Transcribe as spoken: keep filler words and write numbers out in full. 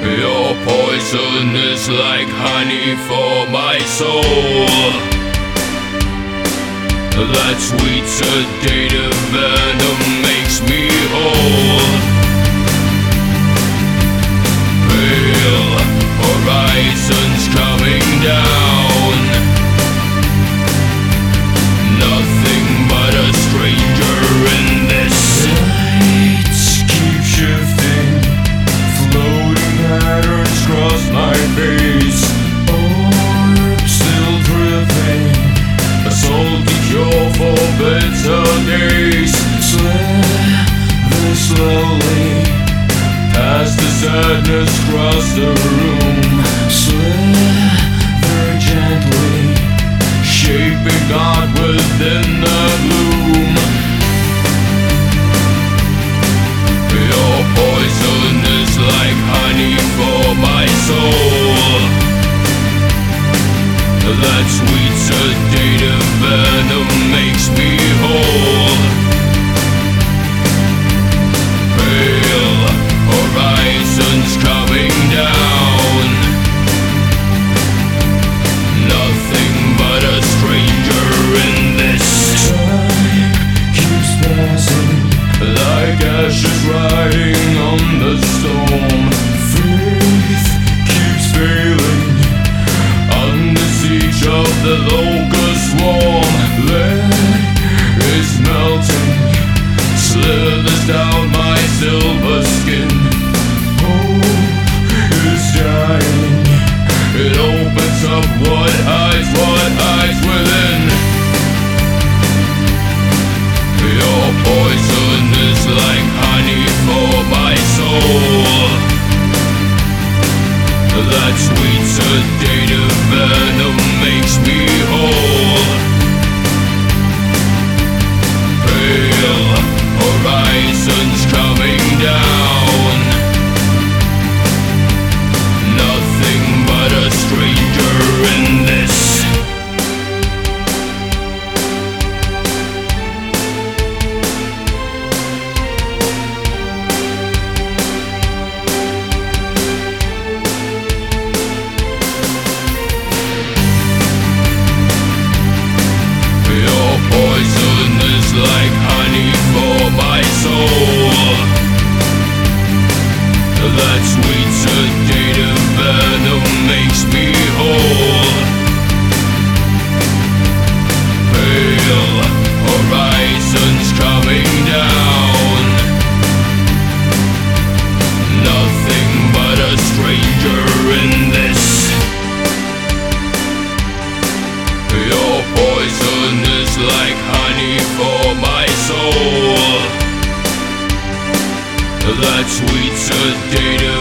Your poison is like honey for my soul. That sweet sedative venom makes me whole. Pale horizons coming down. Nothing but a stranger in this. Lights keep shifting, floating patterns cross my face. Orbs still dripping, a salty cure for bitter days. Slither slowly, past the sadness, cross the room. Slither gently, shaping God within the gloom. Your poison is like honey for my soul. That sweet sedative venom makes me whole. Pale horizons coming down. Nothing but a stranger in this. Time keeps passing, like ashes riding on the storm. Faith keeps failing under siege of the locust swarm. Lead is melting, slithers down my silver skin. Hope is dying, it opens up what hides, what hides within. Your poison is like honey for my soul. That sweet sedative venom makes me whole. Pale horizons coming down. Nothing but a stranger in this. Poison is like honey for my soul. That sweet sedative venom makes me whole. Pale horizons coming down. Nothing but a stranger in this. Your poison is like honey for my soul. That sweet sedative